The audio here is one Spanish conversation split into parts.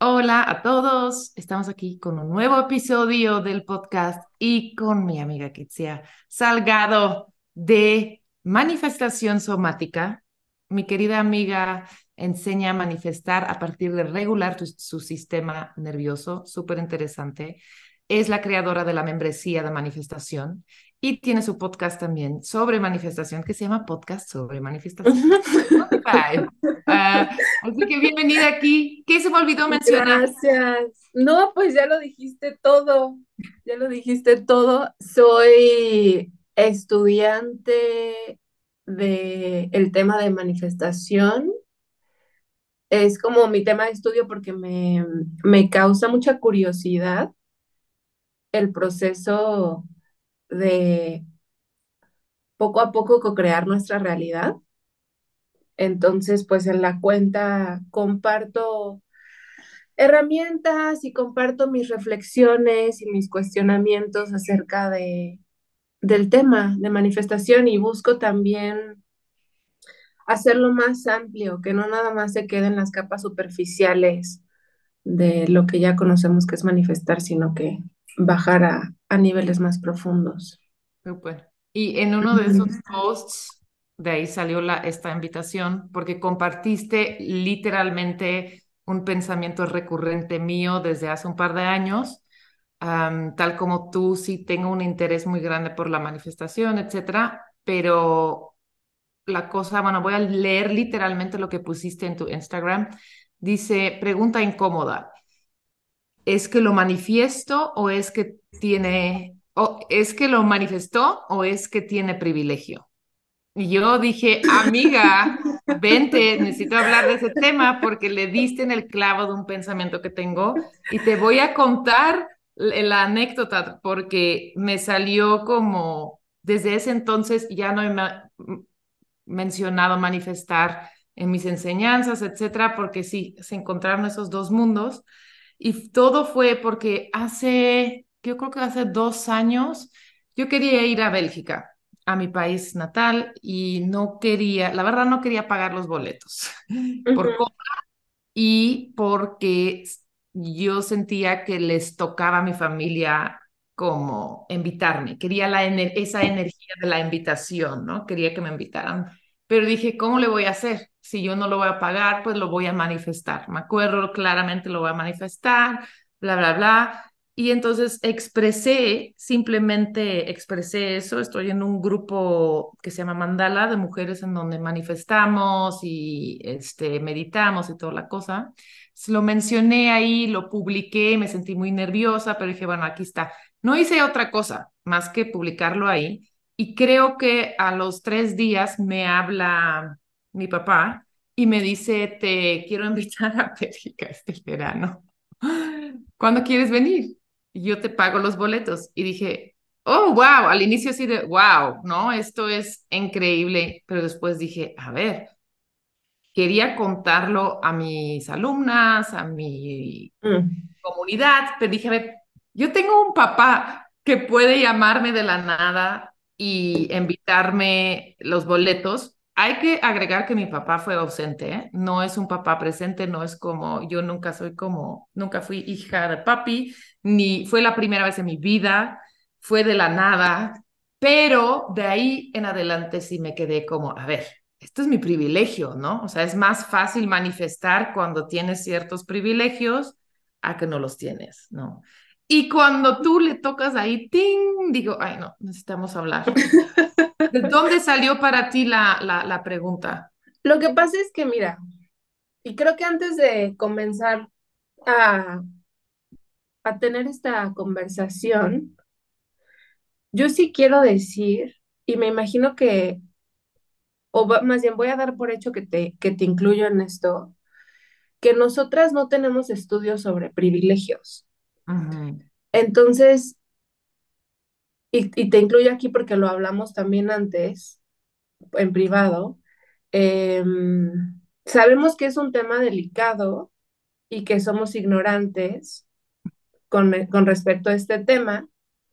Hola a todos, estamos aquí con un nuevo episodio del podcast y con mi amiga Kitsia Salgado de Manifestación Somática. Mi querida amiga enseña a manifestar a partir de regular su sistema nervioso, súper interesante. Es la creadora de la membresía de manifestación y tiene su podcast también sobre manifestación que se llama Podcast sobre Manifestación. Spotify. Así que bienvenida aquí. ¿Qué se me olvidó mencionar? Gracias. No, pues ya lo dijiste todo. Ya lo dijiste todo. Soy estudiante de el tema de manifestación. Es como mi tema de estudio porque me causa mucha curiosidad el proceso de poco a poco co-crear nuestra realidad. Entonces, pues en la cuenta comparto herramientas y comparto mis reflexiones y mis cuestionamientos acerca del tema de manifestación y busco también hacerlo más amplio, que no nada más se quede en las capas superficiales de lo que ya conocemos que es manifestar, sino que bajar a niveles más profundos. Súper. Y en uno de esos Ujú. posts, de ahí salió esta invitación, porque compartiste literalmente un pensamiento recurrente mío desde hace un par de años. Tal como tú, sí tengo un interés muy grande por la manifestación, etcétera, pero la cosa, bueno, voy a leer literalmente lo que pusiste en tu Instagram. Dice, pregunta incómoda. ¿Es que lo manifiesto o es que tiene, o es que lo manifestó o es que tiene privilegio? Y yo dije, amiga, vente, necesito hablar de ese tema porque le diste en el clavo de un pensamiento que tengo y te voy a contar la anécdota porque me salió como, desde ese entonces ya no he mencionado manifestar en mis enseñanzas, etcétera, porque sí, se encontraron esos dos mundos. Y todo fue porque yo creo que hace 2 años, yo quería ir a Bélgica, a mi país natal, y no quería, la verdad no quería pagar los boletos por Ujú. y porque yo sentía que les tocaba a mi familia como invitarme. Quería esa energía de la invitación, ¿no? Quería que me invitaran. Pero dije, ¿cómo le voy a hacer? Si yo no lo voy a pagar, pues lo voy a manifestar. Me acuerdo claramente, lo voy a manifestar, bla, bla, bla. Y entonces simplemente expresé eso. Estoy en un grupo que se llama Mandala de mujeres en donde manifestamos y meditamos y toda la cosa. Lo mencioné ahí, lo publiqué, me sentí muy nerviosa, pero dije, bueno, aquí está. No hice otra cosa más que publicarlo ahí. Y creo que a los 3 días me habla mi papá y me dice, te quiero invitar a Bélgica este verano. ¿Cuándo quieres venir? Y yo te pago los boletos. Y dije, oh, wow, al inicio así de, wow, ¿no? Esto es increíble, pero después dije, a ver, quería contarlo a mis alumnas, a mi Mm. comunidad, pero dije, a ver, yo tengo un papá que puede llamarme de la nada y invitarme los boletos. Hay que agregar que mi papá fue ausente, ¿eh? No es un papá presente, no es como, yo nunca fui hija de papi, ni fue la primera vez en mi vida, fue de la nada, pero de ahí en adelante sí me quedé como, a ver, esto es mi privilegio, ¿no? O sea, es más fácil manifestar cuando tienes ciertos privilegios a que no los tienes, ¿no? Y cuando tú le tocas ahí, ¡ting! Digo, ay, no, necesitamos hablar. ¿De dónde salió para ti la pregunta? Lo que pasa es que, mira, y creo que antes de comenzar a, a tener esta conversación, yo sí quiero decir, y me imagino que, más bien voy a dar por hecho que te incluyo en esto, que nosotras no tenemos estudios sobre privilegios. Ujú. Entonces, y te incluyo aquí porque lo hablamos también antes, en privado, sabemos que es un tema delicado y que somos ignorantes con respecto a este tema.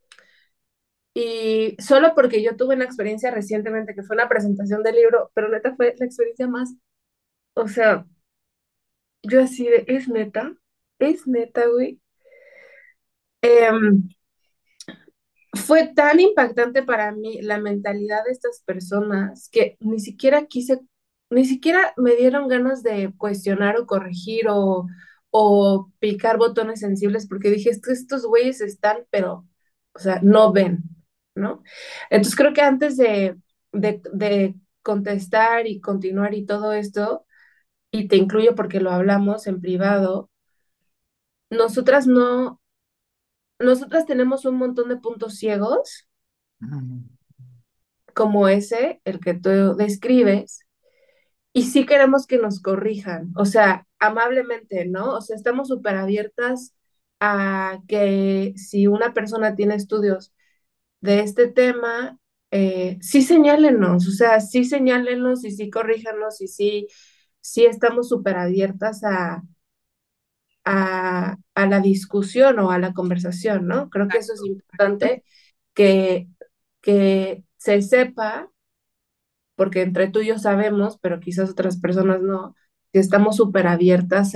Y solo porque yo tuve una experiencia recientemente que fue una presentación del libro, pero neta fue la experiencia más, o sea, yo así de, ¿es neta? Es neta, güey. Em, Fue tan impactante para mí la mentalidad de estas personas que ni siquiera me dieron ganas de cuestionar o corregir o picar botones sensibles porque dije, estos güeyes están, pero, o sea, no ven, ¿no? Entonces creo que antes de contestar y continuar y todo esto, y te incluyo porque lo hablamos en privado, nosotras no, nosotras tenemos un montón de puntos ciegos Ujú. como ese, el que tú describes, y sí queremos que nos corrijan, o sea, amablemente, ¿no? O sea, estamos súper abiertas a que si una persona tiene estudios de este tema, sí señálenos, o sea, sí señálenos y sí corríjanos y sí estamos súper abiertas a la discusión o a la conversación, ¿no? Creo que eso es Exacto. importante que, que se sepa porque entre tú y yo sabemos, pero quizás otras personas no, que estamos súper abiertas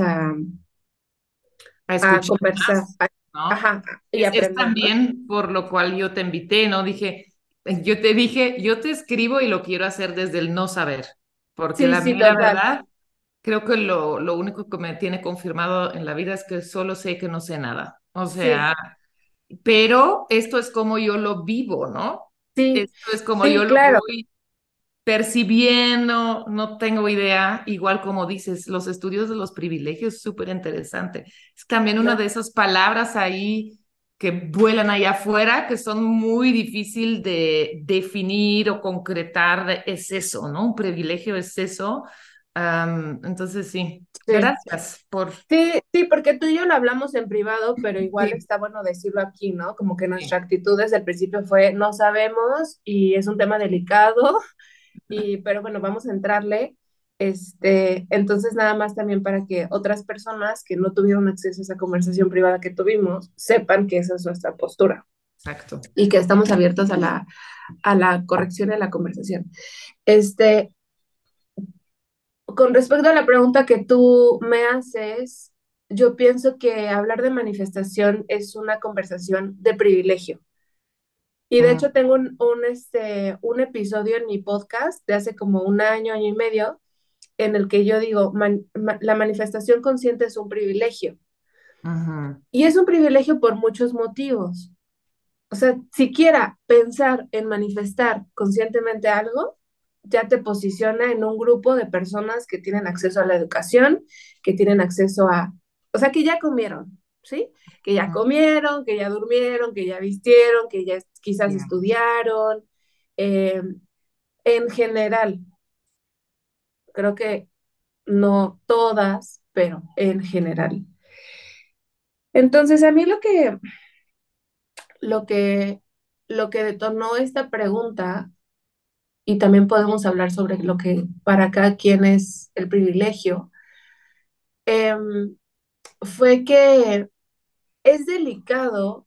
A a escuchar conversar, más, ¿no? ajá, y Es aprender, ¿no? también por lo cual yo te invité, ¿no? Yo te dije, yo te escribo y lo quiero hacer desde el no saber, porque Sí, la sí, mera total. verdad, creo que lo único que me tiene confirmado en la vida es que solo sé que no sé nada. O Sí, sea, pero esto es como yo lo vivo, ¿no? sí, Esto es como yo sí, lo claro, voy percibiendo, no tengo idea, igual como dices, los estudios de los privilegios, súper interesante. Es también una de claro, esas palabras ahí que vuelan allá afuera, que son muy difícil de definir o concretar, es eso, ¿no? Un privilegio es eso. Entonces, sí, sí. gracias por... Sí, sí, porque tú y yo lo hablamos en privado, pero igual Sí, está bueno decirlo aquí, ¿no? Como que nuestra sí, actitud desde el principio fue, no sabemos y es un tema delicado, pero bueno, vamos a entrarle. Entonces nada más también para que otras personas que no tuvieron acceso a esa conversación privada que tuvimos sepan que esa es nuestra postura exacto. y que estamos abiertos a la corrección de la conversación. Este, con respecto a la pregunta que tú me haces, yo pienso que hablar de manifestación es una conversación de privilegio. Y de Mm, hecho tengo un episodio en mi podcast de hace como un año, año y medio, en el que yo digo, la manifestación consciente es un privilegio. ujú, Y es un privilegio por muchos motivos. O sea, siquiera pensar en manifestar conscientemente algo, ya te posiciona en un grupo de personas que tienen acceso a la educación, que tienen acceso o sea, que ya comieron, ¿sí? Que ya ujú, comieron, que ya durmieron, que ya vistieron, que ya quizás yeah, estudiaron. eh, en general, creo que no todas, pero en general. Entonces, a mí lo que, lo que detonó esta pregunta, y también podemos hablar sobre lo que para cada quien es el privilegio, em, fue que es delicado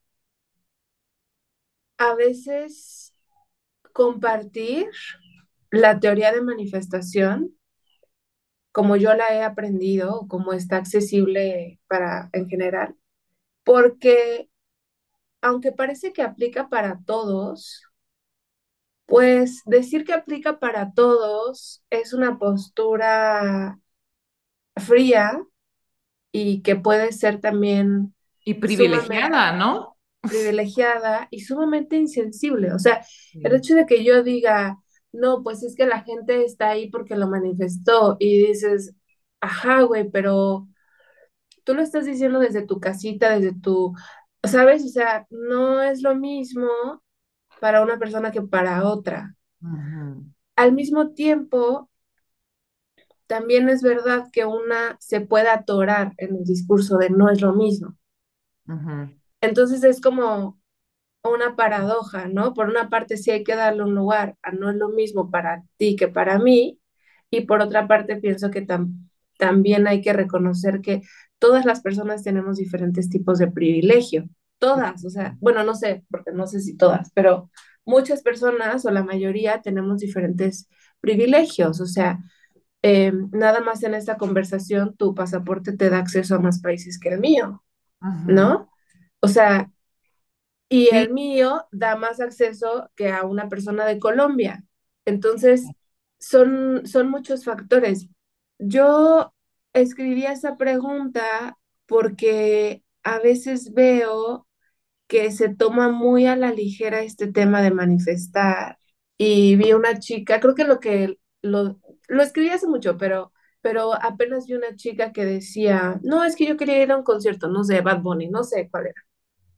a veces compartir la teoría de manifestación como yo la he aprendido, o como está accesible para en general, porque aunque parece que aplica para todos, pues decir que aplica para todos es una postura fría y que puede ser también y sumamente privilegiada, ¿no? privilegiada y sumamente insensible. O sea, el Sí. hecho de que yo diga, no, pues es que la gente está ahí porque lo manifestó y dices, ajá, güey, pero tú lo estás diciendo desde tu casita, ¿sabes? O sea, no es lo mismo para una persona que para otra. Ujú, Al mismo tiempo, también es verdad que una se puede atorar en el discurso de no es lo mismo. ujú, Entonces es como una paradoja, ¿no? Por una parte sí hay que darle un lugar a no es lo mismo para ti que para mí, y por otra parte pienso que también hay que reconocer que todas las personas tenemos diferentes tipos de privilegio, todas, o sea, bueno, no sé, porque no sé si todas, pero muchas personas o la mayoría tenemos diferentes privilegios, o sea, nada más en esta conversación tu pasaporte te da acceso a más países que el mío, Ujú. ¿no? O sea, y Sí, el mío da más acceso que a una persona de Colombia. Entonces, son muchos factores. Yo escribí esa pregunta porque a veces veo que se toma muy a la ligera este tema de manifestar. Y vi una chica, creo que lo escribí hace mucho, pero apenas vi una chica que decía, no, es que yo quería ir a un concierto, no sé, Bad Bunny, no sé cuál era.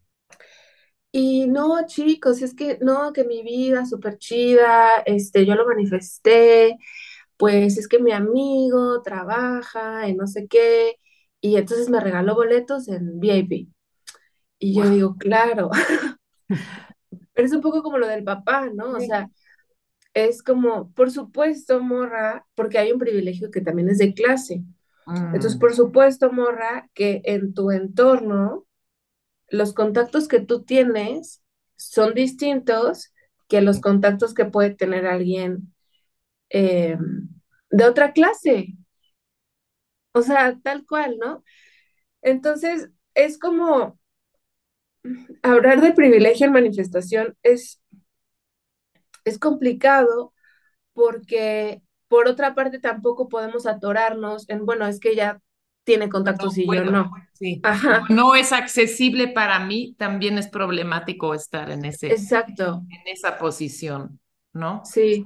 Y no, chicos, es que no, que mi vida súper chida, yo lo manifesté, pues es que mi amigo trabaja en no sé qué, y entonces me regaló boletos en VIP. Y yo wow. digo, claro, pero es un poco como lo del papá, ¿no? O Sí. sea, es como, por supuesto, morra, porque hay un privilegio que también es de clase. Entonces, Mm, por supuesto, morra, que en tu entorno los contactos que tú tienes son distintos que los contactos que puede tener alguien eh, de otra clase. O sea, tal cual, ¿no? Entonces, es como hablar de privilegio en manifestación es complicado porque, por otra parte, tampoco podemos atorarnos en, bueno, es que ella tiene yo no contactos y yo puedo. no. Sí. Como Ajá, no es accesible para mí, también es problemático estar exacto, en esa posición, ¿no? sí.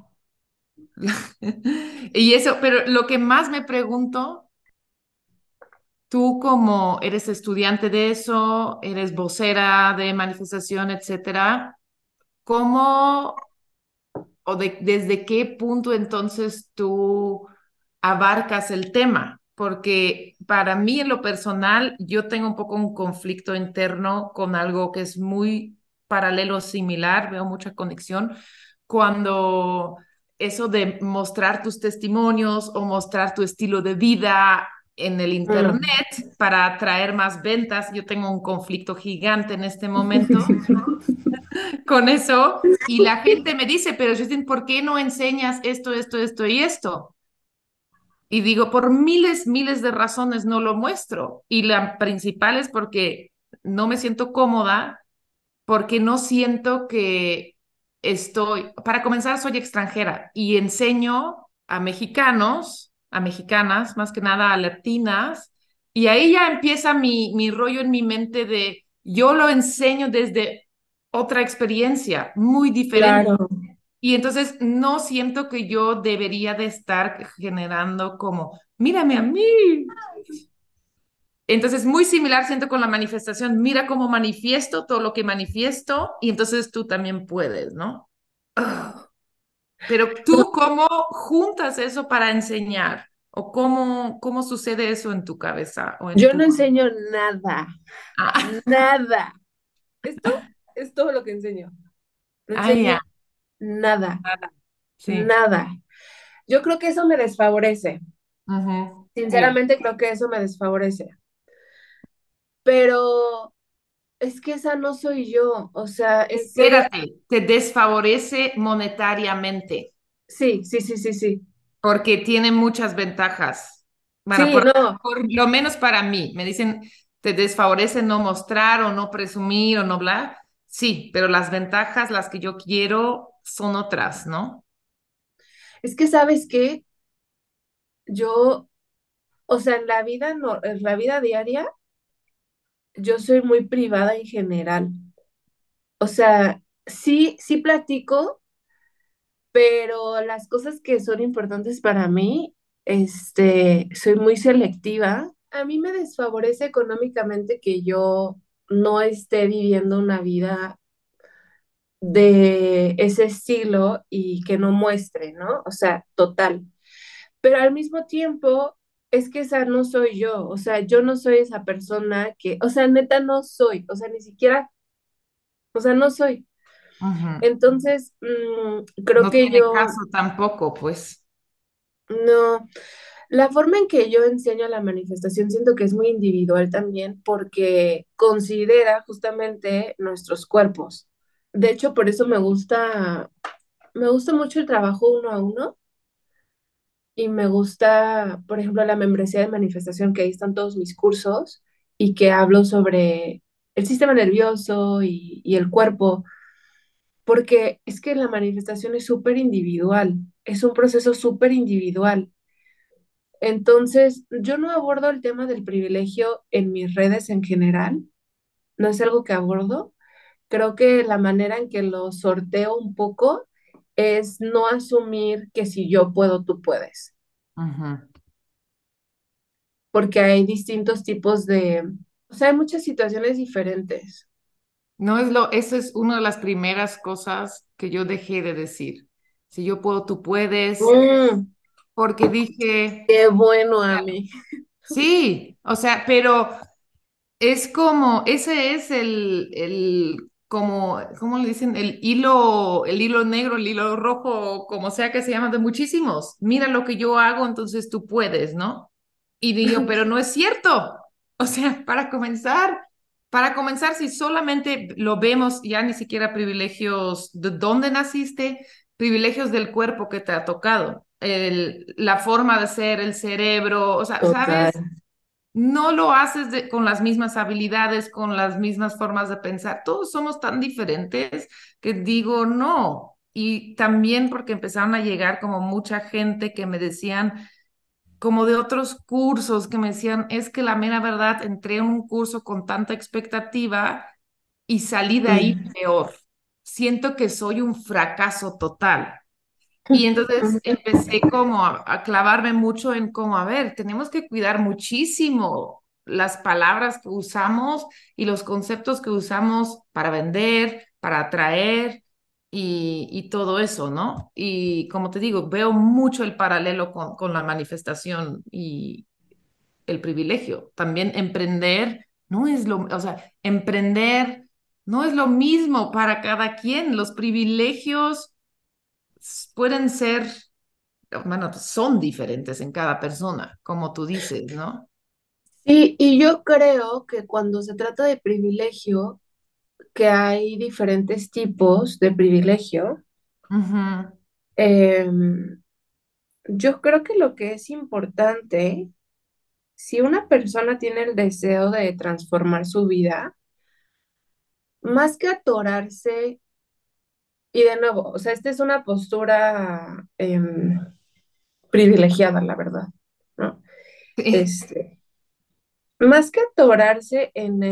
Y eso, pero lo que más me pregunto, tú como eres estudiante de eso, eres vocera de manifestación, etcétera, ¿cómo desde qué punto entonces tú abarcas el tema? Porque para mí en lo personal, yo tengo un poco un conflicto interno con algo que es muy paralelo, similar, veo mucha conexión, cuando eso de mostrar tus testimonios o mostrar tu estilo de vida en el Mm. internet para atraer más ventas, yo tengo un conflicto gigante en este momento con eso y la gente me dice, pero Justin, ¿por qué no enseñas esto, esto, esto y esto? Y digo, por miles, miles de razones no lo muestro. Y la principal es porque no me siento cómoda, porque no siento que estoy, para comenzar, soy extranjera y enseño a mexicanos, a mexicanas, más que nada a latinas, y ahí ya empieza mi rollo en mi mente de, yo lo enseño desde otra experiencia muy diferente. Claro, Y entonces no siento que yo debería de estar generando como, mírame a mí. Entonces, muy similar siento con la manifestación, mira cómo manifiesto todo lo que manifiesto y entonces tú también puedes, ¿no? Ah, pero no, tú, ¿cómo juntas eso para enseñar? ¿O cómo sucede eso en tu cabeza o en yo no tu... enseño nada, Ah, nada. Esto es todo lo que enseño. No ah, enseño ya, nada, nada. Sí. nada. Yo creo que eso me desfavorece. Ujú, sí. Sinceramente creo que eso me desfavorece. Pero es que esa no soy yo. O sea, en serio, Espérate, te desfavorece monetariamente. sí, sí, sí, sí, sí. Porque tiene muchas ventajas. Bueno, Sí, no, por lo menos para mí. Me dicen, te desfavorece no mostrar o no presumir o no bla. Sí, pero las ventajas, las que yo quiero, son otras, ¿no? es que sabes que yo, o sea, en la vida, no, en la vida diaria, yo soy muy privada en general. O sea, sí, sí platico, pero las cosas que son importantes para mí, soy muy selectiva. A mí me desfavorece económicamente que yo no esté viviendo una vida de ese estilo y que no muestre, ¿no? O sea, total. Pero al mismo tiempo, es que esa no soy yo, o sea, yo no soy esa persona que, o sea, neta no soy, o sea, ni siquiera, o sea, no soy. Ujú. Entonces, creo No que tiene yo, caso tampoco, pues. no, la forma en que yo enseño la manifestación siento que es muy individual también porque considera justamente nuestros cuerpos. De hecho, por eso me gusta mucho el trabajo uno a uno, y me gusta, por ejemplo, la membresía de manifestación, que ahí están todos mis cursos y que hablo sobre el sistema nervioso y el cuerpo, porque es que la manifestación es súper individual, es un proceso súper individual. Entonces, yo no abordo el tema del privilegio en mis redes en general, no es algo que abordo. Creo que la manera en que lo sorteo un poco es no asumir que si yo puedo, tú puedes, Ujú. porque hay distintos tipos de, o sea, hay muchas situaciones diferentes. No es lo, eso es una de las primeras cosas que yo dejé de decir. Si yo puedo, tú puedes, Mm, porque dije, qué bueno a mí. sí, o sea, pero es como, ese es como, ¿cómo le dicen? El hilo negro, el hilo rojo, como sea que se llama, de muchísimos. Mira lo que yo hago, entonces tú puedes, ¿no? Y digo, pero no es cierto. O sea, para comenzar, si solamente lo vemos ya ni siquiera privilegios de dónde naciste, privilegios del cuerpo que te ha tocado, la forma de ser, el cerebro, o sea, Total. ¿sabes? No lo haces con las mismas habilidades, con las mismas formas de pensar. Todos somos tan diferentes que digo no. Y también porque empezaron a llegar como mucha gente que me decían, como de otros cursos, que me decían, es que la mera verdad, entré en un curso con tanta expectativa y salí de ahí Mm. peor. Siento que soy un fracaso total. Y entonces empecé como a clavarme mucho en como, a ver, tenemos que cuidar muchísimo las palabras que usamos y los conceptos que usamos para vender, para atraer y todo eso, ¿no? Y como te digo, veo mucho el paralelo con la manifestación y el privilegio. También emprender no es lo, o sea, emprender no es lo mismo para cada quien. Los privilegios pueden ser bueno, son diferentes en cada persona, como tú dices, ¿no? Sí, y yo creo que cuando se trata de privilegio, que hay diferentes tipos de privilegio, Ujú. em, yo creo que lo que es importante, si una persona tiene el deseo de transformar su vida, más que atorarse, y de nuevo, o sea, esta es una postura privilegiada, la verdad, ¿no? Sí. Este, más que atorarse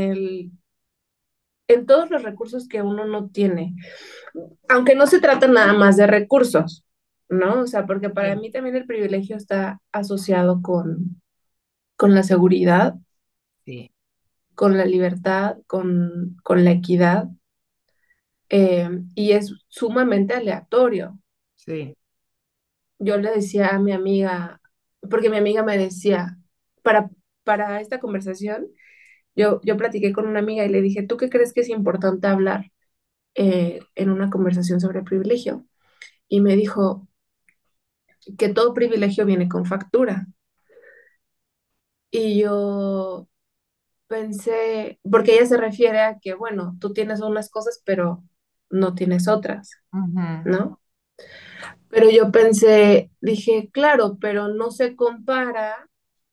en todos los recursos que uno no tiene, aunque no se trata nada más de recursos, ¿no? O sea, porque para Sí, mí también el privilegio está asociado con la seguridad, sí, con la libertad, con la equidad, y es sumamente aleatorio. sí. Yo le decía a mi amiga, porque mi amiga me decía, para, para esta conversación, yo platiqué con una amiga y le dije, ¿tú qué crees que es importante hablar en una conversación sobre privilegio? Y me dijo que todo privilegio viene con factura. Y yo pensé, porque ella se refiere a que, bueno, tú tienes unas cosas, pero no tienes otras, Ujú. ¿no? Pero yo pensé, dije, claro, pero no se compara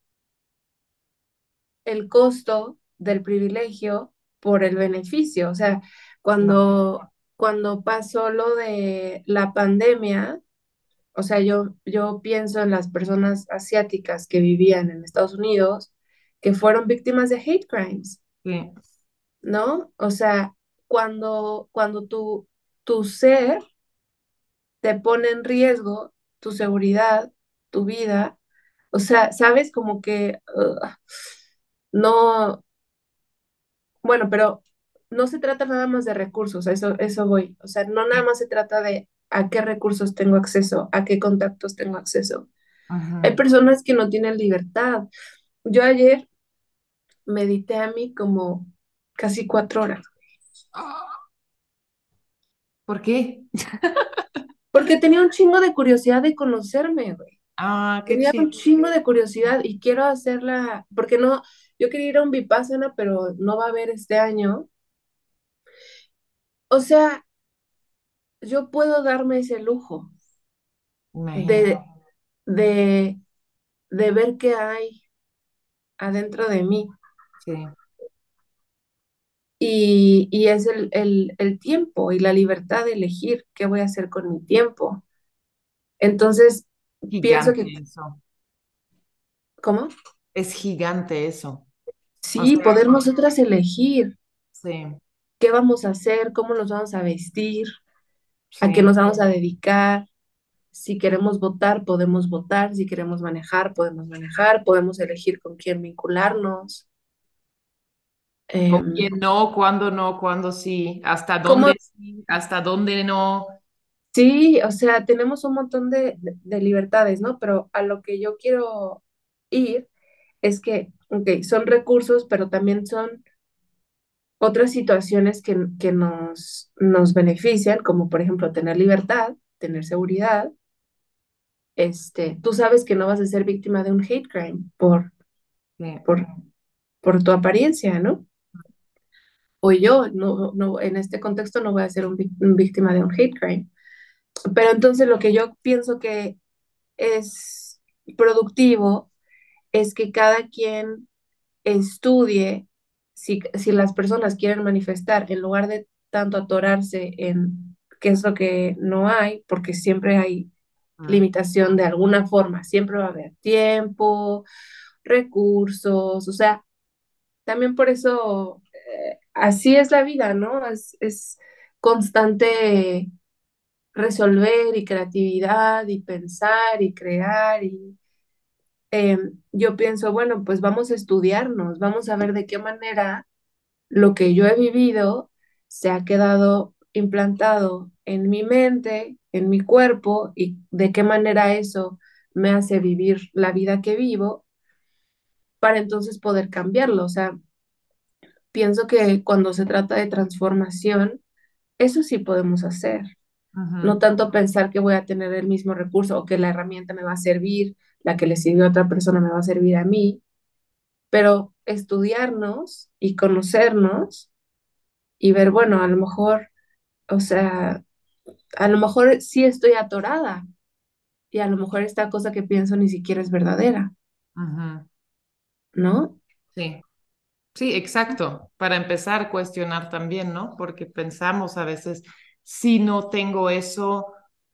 el costo del privilegio por el beneficio. O sea, No, cuando pasó lo de la pandemia, o sea, yo pienso en las personas asiáticas que vivían en Estados Unidos, que fueron víctimas de hate crimes, sí. ¿no? O sea, cuando tu ser te pone en riesgo, tu seguridad, tu vida, o sea, sabes como que no, bueno, pero no se trata nada más de recursos, a eso voy. O sea, no nada Sí. más se trata de a qué recursos tengo acceso, a qué contactos tengo acceso. Hay Ujú. personas que no tienen libertad. Yo ayer medité a mí como casi 4 horas, Ah, ¿por qué? porque tenía un chingo de curiosidad de conocerme, güey. Ah, qué Tenía chido. un chingo de curiosidad y quiero hacerla, porque no, yo quería ir a un Vipassana, pero no va a haber este año. O sea, yo puedo darme ese lujo de, Imagínate. de, de ver qué hay adentro de mí. Sí, Y es el tiempo y la libertad de elegir qué voy a hacer con mi tiempo. Entonces, pienso gigante que, eso. ¿cómo? Es gigante eso. O Sí, sea, poder nosotras elegir sí, qué vamos a hacer, cómo nos vamos a vestir, a qué sí. nos vamos a dedicar. Si queremos votar, si queremos manejar, podemos elegir con quién vincularnos. ¿Con Em, quién no? ¿Cuándo no? ¿Cuándo sí? ¿Hasta ¿Cómo? dónde sí? ¿Hasta dónde no? Sí, o sea, tenemos un montón de libertades, ¿no? Pero a lo que yo quiero ir es que, ok, son recursos, pero también son otras situaciones que nos benefician, como por ejemplo tener libertad, tener seguridad. Tú sabes que no vas a ser víctima de un hate crime Sí. por, por tu apariencia, ¿no? O yo, no, no, en este contexto no voy a ser un víctima de un hate crime. Pero entonces lo que yo pienso que es productivo es que cada quien estudie si las personas quieren manifestar, en lugar de tanto atorarse en qué es lo que no hay, porque siempre hay Mm, limitación de alguna forma, siempre va a haber tiempo, recursos, o sea, también por eso así es la vida, ¿no? Es constante resolver y creatividad y pensar y crear y yo pienso, bueno, pues vamos a estudiarnos, vamos a ver de qué manera lo que yo he vivido se ha quedado implantado en mi mente, en mi cuerpo, y de qué manera eso me hace vivir la vida que vivo para entonces poder cambiarlo. O sea, pienso que cuando se trata de transformación, eso sí podemos hacer. No ujú, tanto pensar que voy a tener el mismo recurso o que la herramienta me va a servir, la que le sirvió a otra persona me va a servir a mí, pero estudiarnos y conocernos y ver, bueno, a lo mejor, o sea, a lo mejor sí estoy atorada y a lo mejor esta cosa que pienso ni siquiera es verdadera, ujú. ¿no? Sí. Sí, exacto. Para empezar, cuestionar también, ¿no? Porque pensamos a veces, si no tengo eso,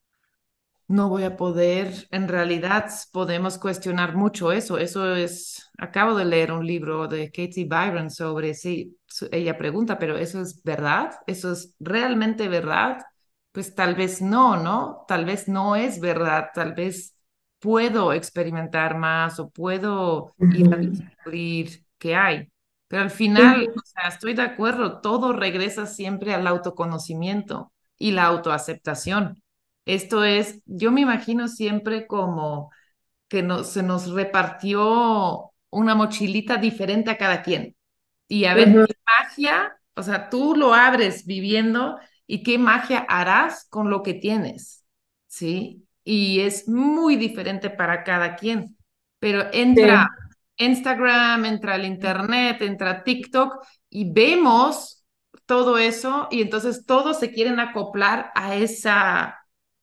no voy a poder. En realidad, podemos cuestionar mucho eso. Eso es, acabo de leer un libro de Katie Byron sobre, sí, ella pregunta, pero ¿eso es verdad? ¿Eso es realmente verdad? Pues tal vez no, ¿no? Tal vez no es verdad. Tal vez puedo experimentar más o puedo ir a Ujú. descubrir qué hay. Pero al final, Ujú. o sea, estoy de acuerdo, todo regresa siempre al autoconocimiento y la autoaceptación. Esto es, yo me imagino siempre como que se nos repartió una mochilita diferente a cada quien. Y a ver Ujú. qué magia, o sea, tú lo abres viviendo y qué magia harás con lo que tienes, ¿sí? Y es muy diferente para cada quien. Pero entra Sí. Instagram, entra el internet, entra TikTok y vemos todo eso y entonces todos se quieren acoplar a esa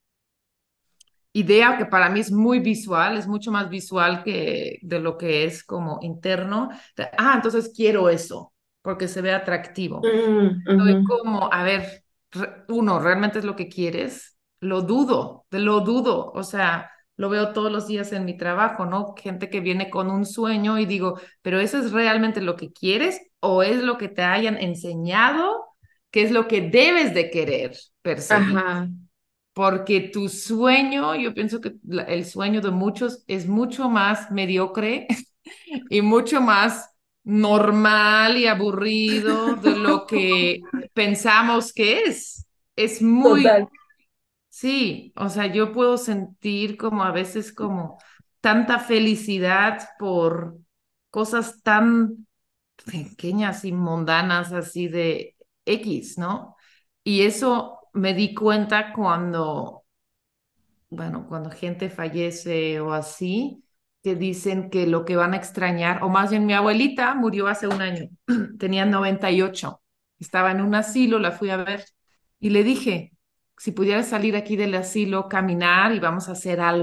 idea que para mí es muy visual, es mucho más visual que de lo que es como interno. Entonces quiero eso, porque se ve atractivo. Ujú. Estoy Ujú. como, a ver, uno, ¿realmente es lo que quieres? Lo dudo, te lo dudo. O sea, lo veo todos los días en mi trabajo, ¿no? Gente que viene con un sueño y digo, ¿pero eso es realmente lo que quieres o es lo que te hayan enseñado que es lo que debes de querer perseguir? Ajá. Porque tu sueño, yo pienso que el sueño de muchos es mucho más mediocre y mucho más normal y aburrido de lo que pensamos que es. Es muy, Total. sí, o sea, yo puedo sentir como a veces como tanta felicidad por cosas tan pequeñas y mundanas así de X, ¿no? Y eso me di cuenta cuando bueno, cuando gente fallece o así, te dicen que lo que van a extrañar, o más bien mi abuelita murió hace un año, tenía 98, estaba en un asilo, la fui a ver y le dije, si pudieras salir aquí del asilo, caminar y vamos a hacer algo.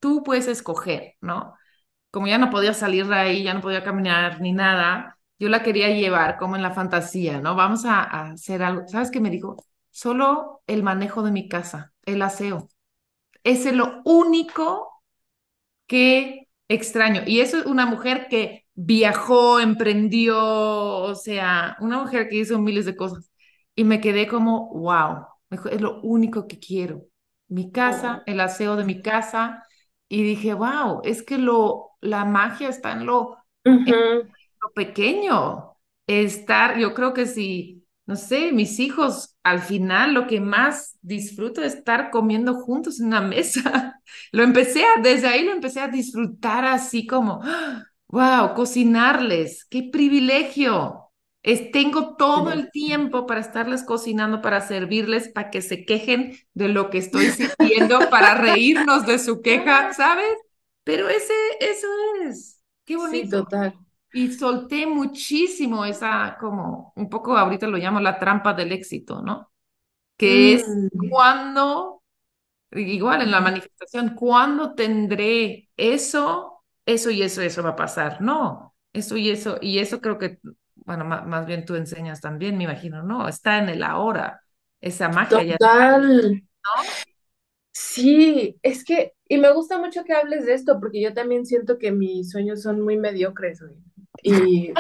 tú puedes escoger, ¿no? Como ya no podía salir de ahí, ya no podía caminar ni nada, yo la quería llevar como en la fantasía, ¿no? Vamos a hacer algo. ¿Sabes qué me dijo? Solo el manejo de mi casa, el aseo. Ese es lo único que extraño. Y eso es una mujer que viajó, emprendió, o sea, una mujer que hizo miles de cosas. Y me quedé como, wow, es lo único que quiero. Mi casa, Oh. el aseo de mi casa. Y dije, wow, es que la magia está en Ujú. lo pequeño. Estar, yo creo que si, no sé, mis hijos, al final lo que más disfruto es estar comiendo juntos en una mesa. Desde ahí lo empecé a disfrutar así como, wow, cocinarles, qué privilegio. Tengo todo el tiempo para estarles cocinando, para servirles, para que se quejen de lo que estoy sirviendo, para reírnos de su queja, ¿sabes? Pero eso es, qué Sí, bonito. total. Y solté muchísimo esa, como, un poco ahorita lo llamo la trampa del éxito, ¿no? Que es Mm. cuando igual en la manifestación, ¿cuándo tendré eso? Eso va a pasar. No, y eso creo que, bueno, más, bien tú enseñas también, me imagino, no, está en el ahora. Esa magia ya está, Total. ¿no? Sí, es que, y me gusta mucho que hables de esto, porque yo también siento que mis sueños son muy mediocres, güey. Y,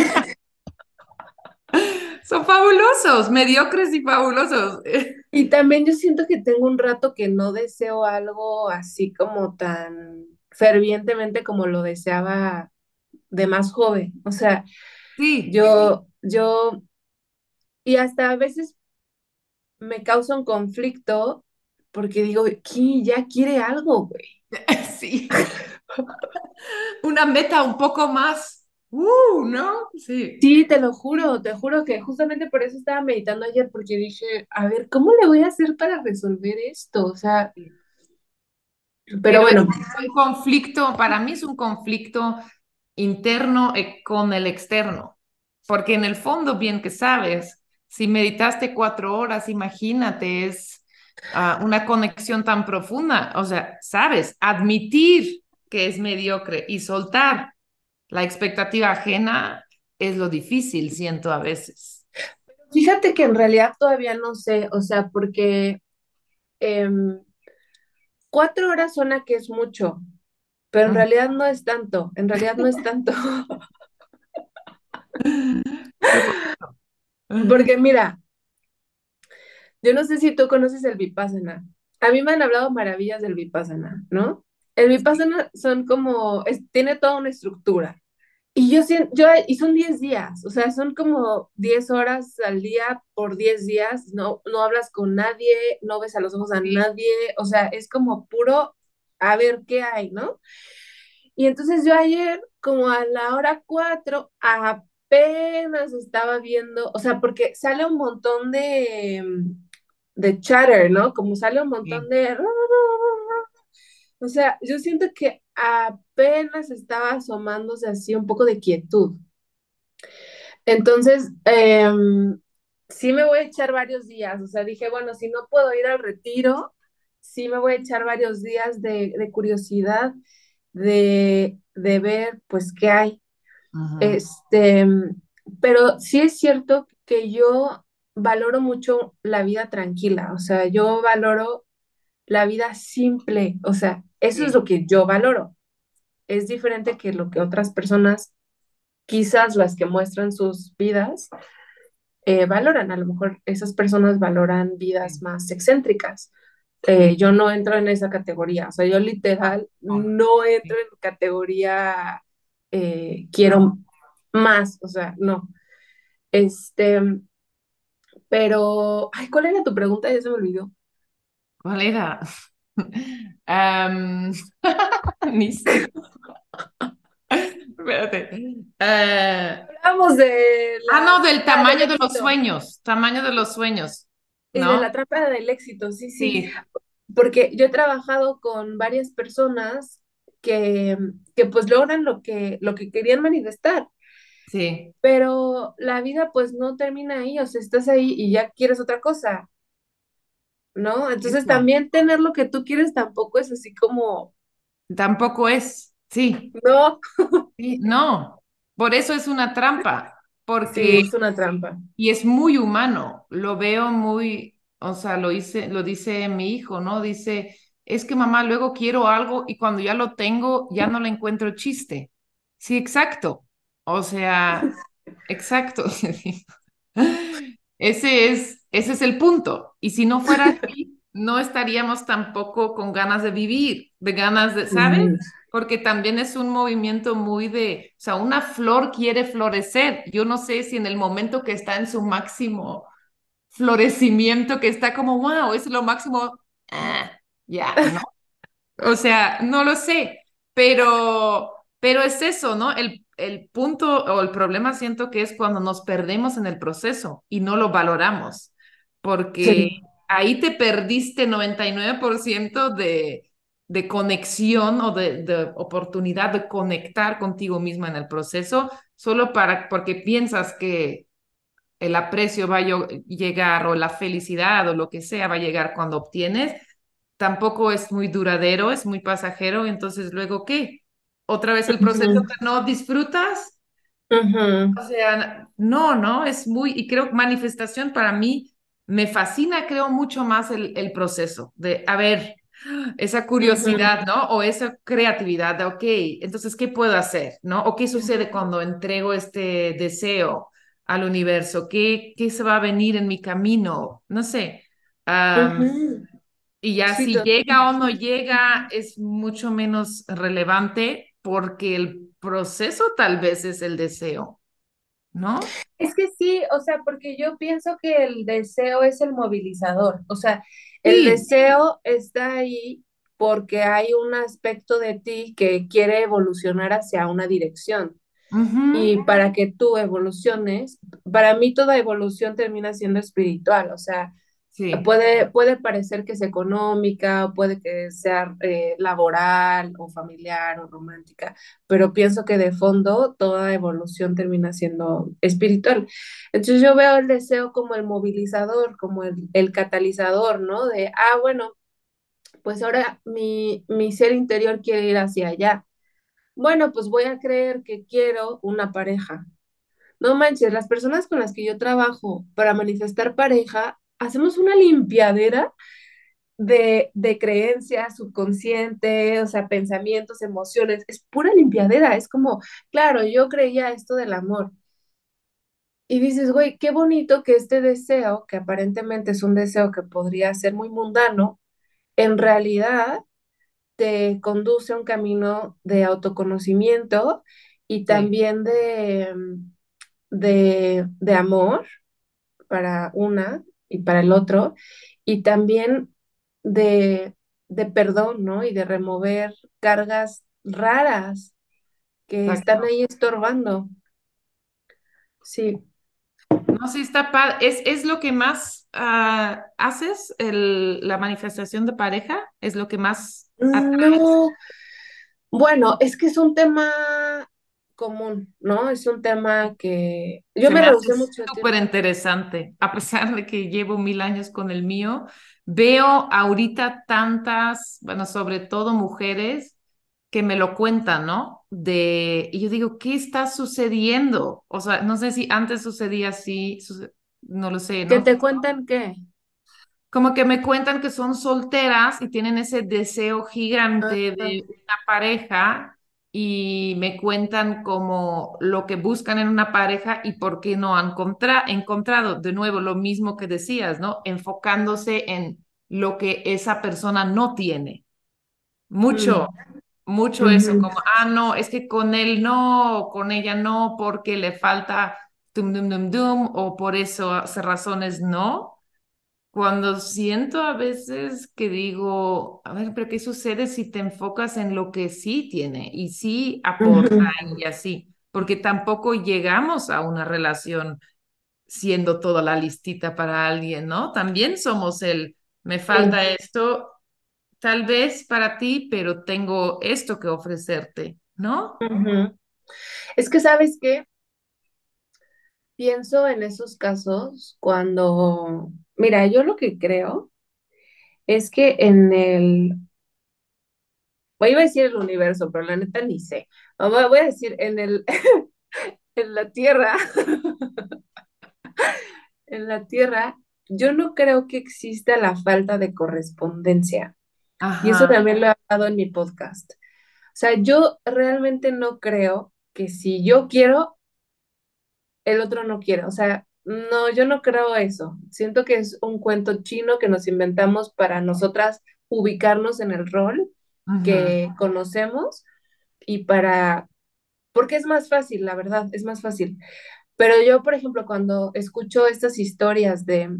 Son fabulosos, mediocres y fabulosos. y también yo siento que tengo un rato que no deseo algo así como tan fervientemente como lo deseaba de más joven. O sea, Sí, yo, y hasta a veces me causa un conflicto porque digo, ¿qué? Ya quiere algo, güey. sí. Una meta un poco más. ¿No? Sí. Sí, te juro que justamente por eso estaba meditando ayer, porque dije, a ver, ¿cómo le voy a hacer para resolver esto? O sea, Sí. pero Pero es bueno, un conflicto, para mí es un conflicto interno con el externo, porque en el fondo, bien que sabes, si meditaste 4 horas, imagínate, es una conexión tan profunda, o sea, sabes, admitir que es mediocre y soltar la expectativa ajena es lo difícil, siento a veces. fíjate que en realidad todavía no sé, o sea, porque 4 horas suena que es mucho, pero en Mm. realidad no es tanto, en realidad no es tanto. Qué bonito. Porque mira, yo no sé si tú conoces el Vipassana. A mí me han hablado maravillas del Vipassana, ¿no? El Vipassana son como, tiene toda una estructura. Y y son 10 días, o sea, son como 10 horas al día por 10 días, no, no hablas con nadie, no ves a los ojos a Sí. nadie, o sea, es como puro a ver qué hay, ¿no? Y entonces yo ayer, como a la hora 4 apenas estaba viendo, o sea, porque sale un montón de chatter, ¿no? Como sale un montón Sí. de... O sea, yo siento que apenas estaba asomándose así un poco de quietud. Entonces, sí me voy a echar varios días, o sea, dije, bueno, si no puedo ir al retiro, sí me voy a echar varios días de curiosidad, de ver, pues, qué hay. Ujú. Este, pero sí es cierto que yo valoro mucho la vida tranquila, o sea, yo valoro la vida simple, o sea, eso es lo Sí. que yo valoro. Es diferente que lo que otras personas, quizás las que muestran sus vidas, valoran. A lo mejor esas personas valoran vidas Sí. más excéntricas. Yo no entro en esa categoría, o sea, yo Ah, literal no. no entro Sí. en categoría No. quiero más, o sea, no. Este, pero, ay, ¿cuál era tu pregunta? Ya se me olvidó. ¿Cuál era? Am, ni sé. Espérate. Hablamos de la No, del trampa del tamaño de los éxito sueños, tamaño de los sueños, y de la ¿no? trampa del éxito, sí, sí, Sí, porque yo he trabajado con varias personas que pues logran lo que querían manifestar, sí, pero la vida pues no termina ahí, o sea, estás ahí y ya quieres otra cosa, ¿no? Entonces eso. también tener lo que tú quieres tampoco es así como, tampoco es, sí, No, sí, no. Por eso es una trampa, sí, porque es una trampa. y es muy humano, lo veo muy, o sea, lo dice mi hijo, ¿no? Dice, es que mamá, luego quiero algo y cuando ya lo tengo, ya no le encuentro chiste. Sí, exacto. O sea, exacto. Ese es el punto. Y si no fuera así, no estaríamos tampoco con ganas de vivir, de ganas de, ¿sabes? Mm. Porque también es un movimiento muy de, o sea, una flor quiere florecer. Yo no sé si en el momento que está en su máximo florecimiento, que está como, wow, es lo máximo, ah, ya, ¿no? O sea, no lo sé, pero es eso, ¿no? El punto o el problema siento que es cuando nos perdemos en el proceso y no lo valoramos, porque Sí. ahí te perdiste 99% de conexión o de oportunidad de conectar contigo misma en el proceso, solo porque piensas que el aprecio va a llegar o la felicidad o lo que sea va a llegar cuando obtienes, tampoco es muy duradero, es muy pasajero, entonces luego ¿qué? Otra vez el proceso Ujú, que no disfrutas, ujú, o sea, no, es muy, y creo que manifestación para mí me fascina, creo mucho más el proceso de, a ver, esa ujú, curiosidad, ¿no? O esa creatividad de, ok, entonces, ¿qué puedo hacer? ¿No? ¿O qué sucede cuando entrego este deseo al universo? ¿Qué se va a venir en mi camino? No sé. ujú. Y ya Sí, si llega o no llega es mucho menos relevante porque el proceso tal vez es el deseo, ¿no? es que sí, o sea, porque yo pienso que el deseo es el movilizador, o sea, el Sí. deseo está ahí porque hay un aspecto de ti que quiere evolucionar hacia una dirección. Ujú. Y para que tú evoluciones, para mí toda evolución termina siendo espiritual, o sea, Sí. puede parecer que es económica, puede que sea laboral o familiar o romántica, pero pienso que de fondo toda evolución termina siendo espiritual. Entonces yo veo el deseo como el movilizador, como el catalizador, ¿no? De, bueno, pues ahora mi ser interior quiere ir hacia allá. Bueno, pues voy a creer que quiero una pareja. No manches, las personas con las que yo trabajo para manifestar pareja, hacemos una limpiadera de creencias, subconsciente, o sea, pensamientos, emociones, es pura limpiadera, es como, claro, yo creía esto del amor. Y dices, güey, qué bonito que este deseo, que aparentemente es un deseo que podría ser muy mundano, en realidad te conduce a un camino de autoconocimiento y Sí. también de amor para una y para el otro, y también de, de perdón, ¿no? Y de remover cargas raras que están Exacto. ahí estorbando. Sí. No, sí está padre. Es lo que más haces, la manifestación de pareja? ¿Es lo que más atraes? No, bueno, es que es un tema común, ¿no? Es un tema que yo Se me me hace rehusé mucho súper tiempo. interesante. A pesar de que llevo 1000 años con el mío, veo ahorita tantas, bueno, sobre todo mujeres que me lo cuentan, ¿no? Y yo digo, ¿qué está sucediendo? O sea, no sé si antes sucedía así, no lo sé, ¿Que ¿no? te cuentan qué? Como que me cuentan que son solteras y tienen ese deseo gigante Ah, de una pareja y me cuentan como lo que buscan en una pareja y por qué no han encontrado, de nuevo, lo mismo que decías, ¿no? Enfocándose en lo que esa persona no tiene. Mucho, mm, mucho eso, ujú, como, no, es que con él no, con ella no, porque le falta dum, dum, dum, dum, o por eso, razones no. Cuando siento a veces que digo, a ver, pero ¿qué sucede si te enfocas en lo que sí tiene y sí aporta ujú, y así? Porque tampoco llegamos a una relación siendo toda la listita para alguien, ¿no? También somos me sí, falta esto, tal vez para ti, pero tengo esto que ofrecerte, ¿no? ujú. Es que, ¿sabes qué? Pienso en esos casos cuando, mira, yo lo que creo es que Voy a decir el universo, pero la neta ni sé. Voy a decir en la Tierra, en la Tierra, yo no creo que exista la falta de correspondencia. Y eso Ajá, también lo he hablado en mi podcast. O sea, yo realmente no creo que si yo quiero, el otro no quiere. O sea, no, yo no creo eso. Siento que es un cuento chino que nos inventamos para nosotras ubicarnos en el rol ujú, que conocemos y porque es más fácil, la verdad, es más fácil. Pero yo, por ejemplo, cuando escucho estas historias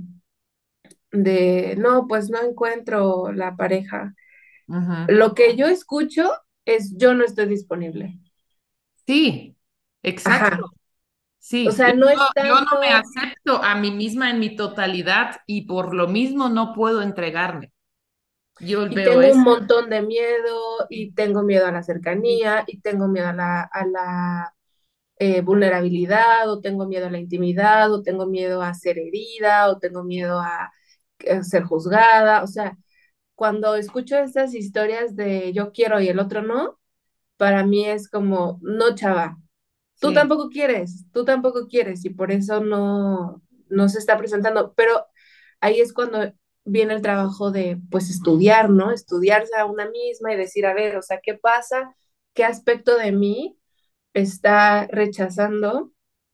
no, pues no encuentro la pareja, ujú. lo que yo escucho es yo no estoy disponible. Sí, exacto. Ajá. O Sí, sea, no es yo no me tanto, acepto a mí misma en mi totalidad y por lo mismo no puedo entregarme. Yo y veo tengo un eso. montón de miedo, y Sí, tengo miedo a la sí, cercanía, y tengo miedo a la vulnerabilidad, o tengo miedo a la intimidad, o tengo miedo a ser herida, o tengo miedo a ser juzgada. O sea, cuando escucho estas historias de yo quiero y el otro no, para mí es como, no, chava, sí, tú tampoco quieres, y por eso no se está presentando. Pero ahí es cuando viene el trabajo de, pues, estudiar, ¿no? Estudiarse a una misma y decir, a ver, o sea, ¿qué pasa? ¿Qué aspecto de mí está rechazando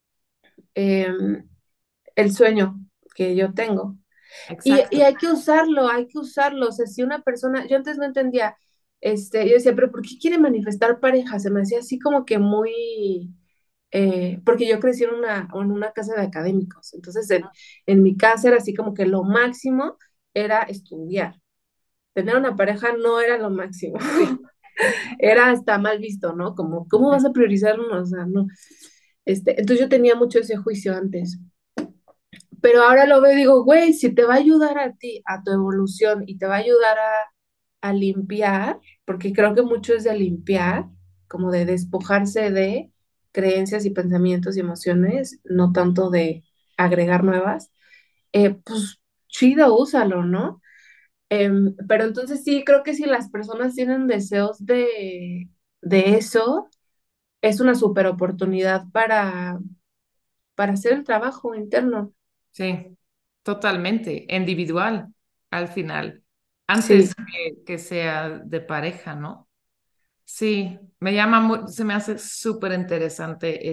el sueño que yo tengo? Y exacto. hay que usarlo. O sea, si una persona, yo antes no entendía, yo decía, pero ¿por qué quiere manifestar pareja? Se me hacía así como que muy, porque yo crecí en una casa de académicos. Entonces, en mi casa era así como que lo máximo era estudiar. Tener una pareja no era lo máximo. Sí, Era hasta mal visto, ¿no? Como, ¿cómo vas a priorizar uno? O sea, no. Entonces yo tenía mucho ese juicio antes. Pero ahora lo veo y digo, güey, si te va a ayudar a ti, a tu evolución, y te va a ayudar a limpiar, porque creo que mucho es de limpiar, como de despojarse de creencias y pensamientos y emociones, no tanto de agregar nuevas, pues chido, úsalo, ¿no? Pero entonces sí, creo que si las personas tienen deseos de eso, es una super oportunidad para hacer el trabajo interno. sí, totalmente, individual al final, Sí. antes que sea de pareja, ¿no? Sí, se me hace súper interesante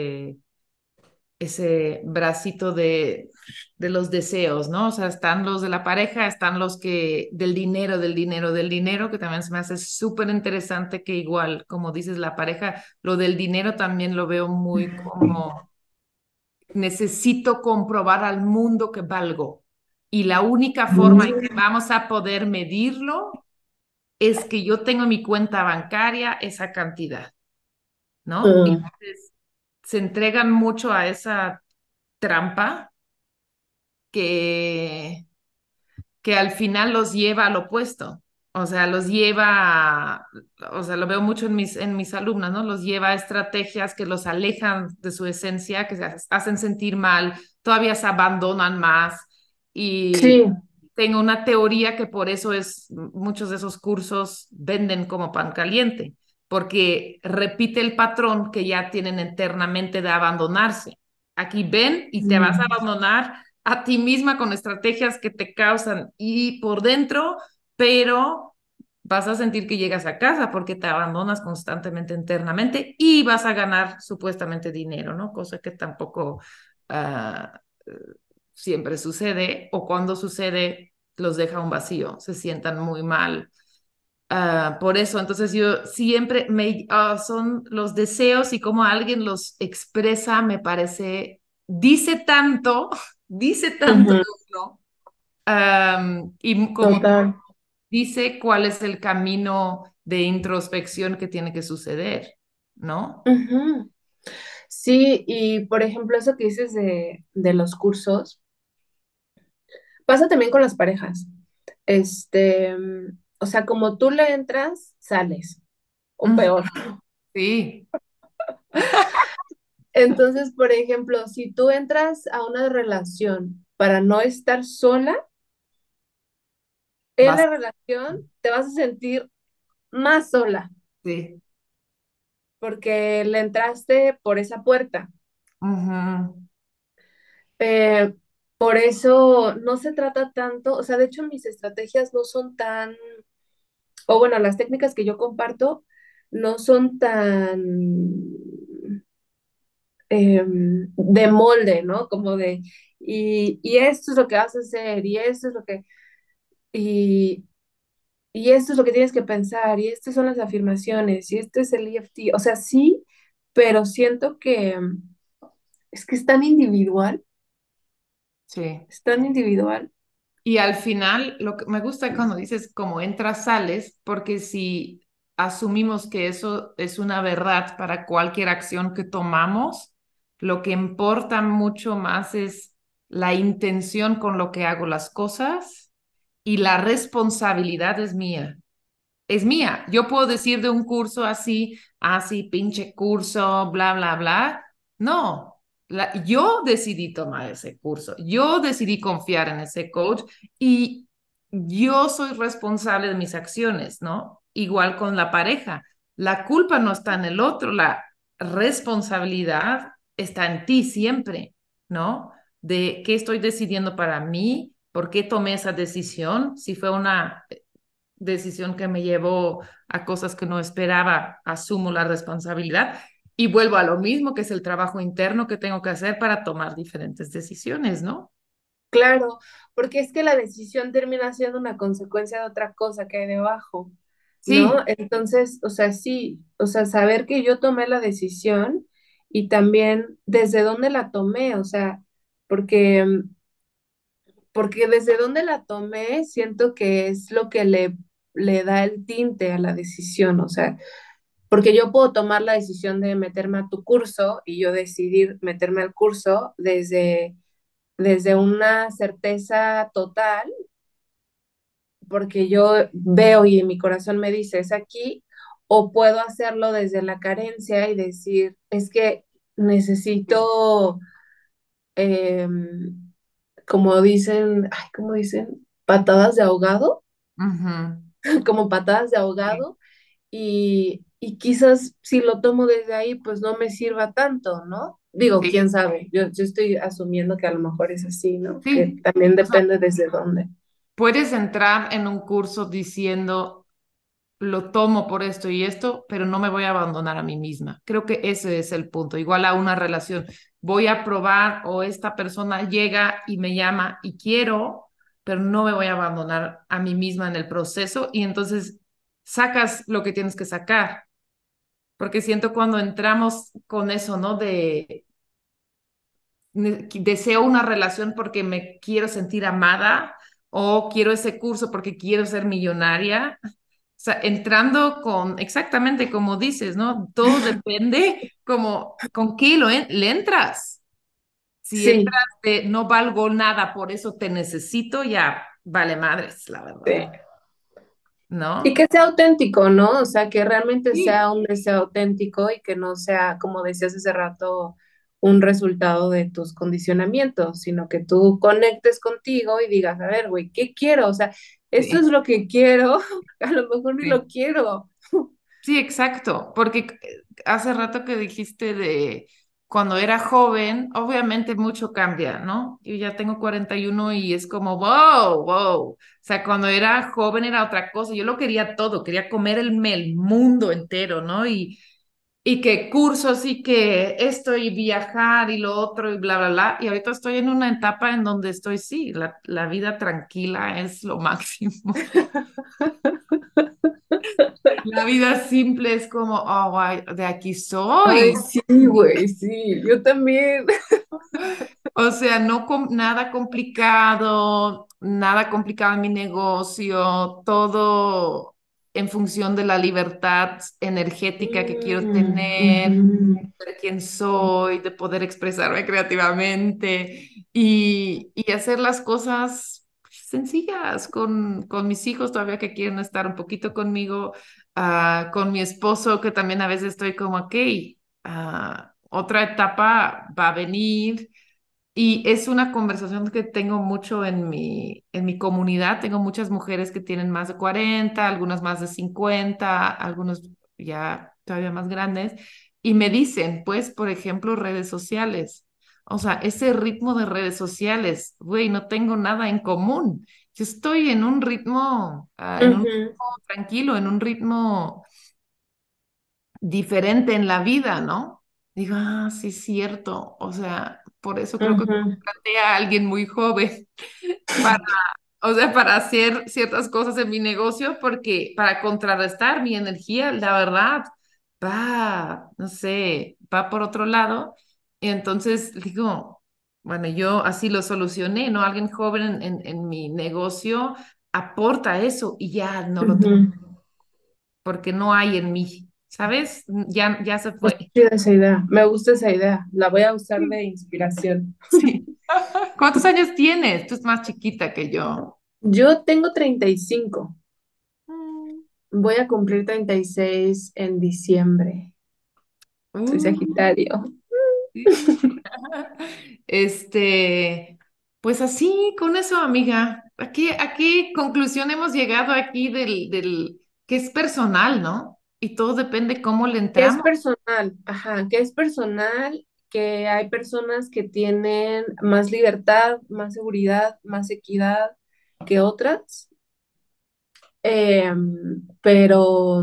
ese bracito de los deseos, ¿no? O sea, están los de la pareja, están los que del dinero, del dinero, del dinero, que también se me hace súper interesante que igual, como dices, la pareja, lo del dinero también lo veo muy como necesito comprobar al mundo que valgo. Y la única forma en que Mm. vamos a poder medirlo es que yo tengo en mi cuenta bancaria esa cantidad, ¿no? Y Mm. entonces se entregan mucho a esa trampa que, que al final los lleva al opuesto. O sea, los lleva, o sea, lo veo mucho en mis alumnas, ¿no? Los lleva a estrategias que los alejan de su esencia, que se hacen sentir mal, todavía se abandonan más. Sí. Y tengo una teoría que por eso es, muchos de esos cursos venden como pan caliente, porque repite el patrón que ya tienen internamente de abandonarse. Aquí ven y te vas a Mm. abandonar a ti misma con estrategias que te causan y por dentro, pero vas a sentir que llegas a casa porque te abandonas constantemente internamente y vas a ganar supuestamente dinero, ¿no? Cosa que tampoco uh, siempre sucede o cuando sucede los deja un vacío, se sientan muy mal. Por eso, entonces yo siempre son los deseos y cómo alguien los expresa, me parece, dice tanto, dice tanto, Ujú. ¿no? Y como Total. dice cuál es el camino de introspección que tiene que suceder, ¿no? Ujú. Sí, y por ejemplo, eso que dices de los cursos, pasa también con las parejas. O sea, como tú le entras, sales, o Mm, peor. sí, Entonces, por ejemplo, si tú entras a una relación para no estar sola, en vas. la relación te vas a sentir más sola, Sí. porque le entraste por esa puerta. Ujú. Eh, por eso no se trata tanto, o sea, de hecho mis estrategias no son tan, o bueno, las técnicas que yo comparto no son tan de molde, ¿no? Como de, y esto es lo que vas a hacer, y esto es lo que, y, y esto es lo que tienes que pensar, y estas son las afirmaciones, y este es el EFT, o sea, sí, pero siento que es que Sí. es tan individual. Y al final, lo que me gusta cuando dices como entras, sales, porque si asumimos que eso es una verdad para cualquier acción que tomamos, lo que importa mucho más es la intención con lo que hago las cosas y la responsabilidad es mía. Yo puedo decir de un curso así, así, pinche curso, bla, bla, bla. No, yo decidí tomar ese curso, yo decidí confiar en ese coach y yo soy responsable de mis acciones, ¿no? Igual con la pareja. La culpa no está en el otro, la responsabilidad está en ti siempre, ¿no? De qué estoy decidiendo para mí, por qué tomé esa decisión, si fue una decisión que me llevó a cosas que no esperaba, asumo la responsabilidad y vuelvo a lo mismo, que es el trabajo interno que tengo que hacer para tomar diferentes decisiones, ¿no? Claro, porque es que la decisión termina siendo una consecuencia de otra cosa que hay debajo, ¿no? Sí, Entonces, o sea, sí, o sea, saber que yo tomé la decisión y también desde dónde la tomé, o sea, porque, porque desde dónde la tomé siento que es lo que le da el tinte a la decisión, o sea, porque yo puedo tomar la decisión de meterme a tu curso y yo decidir meterme al curso desde una certeza total, porque yo veo y en mi corazón me dice, es aquí, o puedo hacerlo desde la carencia y decir, es que necesito, eh, como dicen, ay, ¿cómo dicen? Patadas de ahogado, ujú, como patadas de sí, ahogado, y quizás si lo tomo desde ahí, pues no me sirva tanto, ¿no? Digo, quién sí, sabe, yo estoy asumiendo que a lo mejor es así, ¿no? Que sí. también O sea, depende desde dónde. puedes entrar en un curso diciendo, lo tomo por esto y esto, pero no me voy a abandonar a mí misma. Creo que ese es el punto. Igual a una relación. Voy a probar o esta persona llega y me llama y quiero, pero no me voy a abandonar a mí misma en el proceso y entonces sacas lo que tienes que sacar. Porque siento cuando entramos con eso, ¿no? De deseo una relación porque me quiero sentir amada o quiero ese curso porque quiero ser millonaria. O sea, entrando con exactamente como dices, ¿no? Todo depende como con qué le entras. Si Sí, entras de no valgo nada, por eso te necesito, ya vale madres, la sí. verdad, Y ¿no? que sea auténtico, ¿no? O sea, que realmente Sí, sea un deseo auténtico y que no sea, como decías hace rato, un resultado de tus condicionamientos, sino que tú conectes contigo y digas, a ver, güey, ¿qué quiero? O sea, esto es sí, lo que quiero, a lo mejor ni lo sí. quiero. Sí, exacto, porque hace rato que dijiste de cuando era joven, obviamente mucho cambia, ¿no? Yo ya tengo 41 y es como, wow, wow. O sea, cuando era joven era otra cosa, yo lo quería todo, quería comer el mundo entero, ¿no? Y que cursos y que esto y viajar y lo otro y bla, bla, bla. Y ahorita estoy en una etapa en donde estoy, sí, la vida tranquila es lo máximo. La vida simple es como, oh, guay, de aquí Ay, soy. sí, güey, sí, yo también. O sea, no nada complicado en mi negocio, todo en función de la libertad energética que quiero tener, Ujú. de quién soy, de poder expresarme creativamente y hacer las cosas sencillas con mis hijos todavía que quieren estar un poquito conmigo, con mi esposo que también a veces estoy como, ok, otra etapa va a venir Y es una conversación que tengo mucho en mi comunidad. Tengo muchas mujeres que tienen más de 40, algunas más de 50, algunos ya todavía más grandes. Y me dicen, pues, por ejemplo, redes sociales. O sea, ese ritmo de redes sociales, güey, no tengo nada en común. Yo estoy en un Ujú, ritmo tranquilo, en un ritmo diferente en la vida, ¿no? Digo, ah, sí es cierto. O sea, por eso creo que ujú, contraté a alguien muy joven para, o sea, para hacer ciertas cosas en mi negocio, porque para contrarrestar mi energía, la verdad, va, no sé, va por otro lado. Y entonces digo, bueno, yo así lo solucioné, ¿no? Alguien joven en mi negocio aporta eso y ya no lo tengo ujú. porque no hay en mí, ¿sabes? Ya se Pues fue. chida esa idea, me gusta esa idea, la voy a usar Sí. de inspiración. Sí. ¿Cuántos años tienes? Tú es más chiquita que yo. Yo tengo 35. Mm. Voy a cumplir 36 en diciembre. Soy Uh, Sagitario. sí. Este, pues así, con eso, amiga. ¿A qué conclusión hemos llegado aquí del que es personal, ¿no? Y todo depende cómo le Que es entramos. personal, ajá, que es personal, que hay personas que tienen más libertad, más seguridad, más equidad que otras, pero